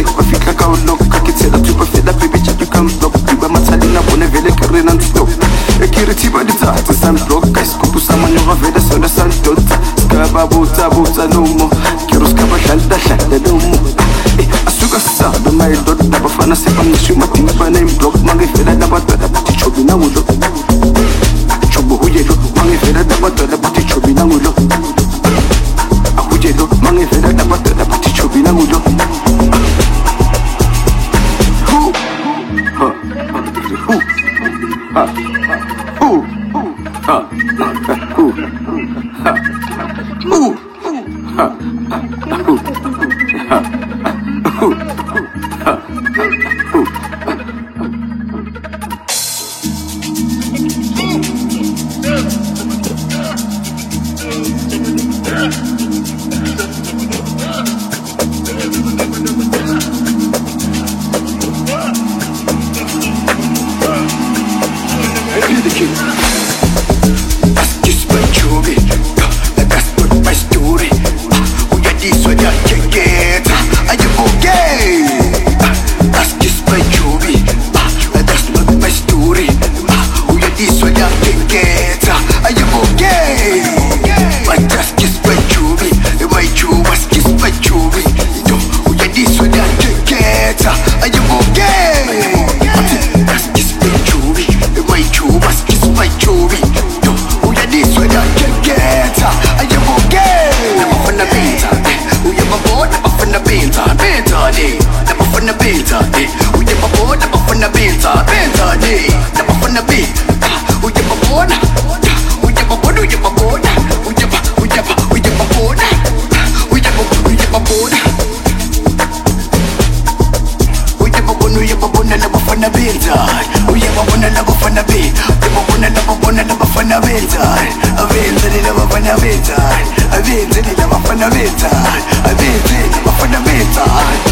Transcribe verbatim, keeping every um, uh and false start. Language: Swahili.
se ba fitla ka o loka ke tsela tupa fela baby chat you come block ba matsalina bone vele ke re non stop e ke re thiba ditsatsa san block ka skupu sa manyoga vele sona san dotsa ska ba botsa botsa no mo ke ro ska ba hlalda hlalda no mo e asuka sa ba mai dot ba fana se ba ngishu matinga ba name block mange vele da ba tada ti chobi na ulo chobo huye lo mange vele da ba tada ti chobi na ulo ahuje lo mange vele da ba tada ti chobi na ulo hu ha hu ha hu ha hu ha hu ha hu ha hu Avenzeli la bafana benzani, avenzeli la bafana benzani.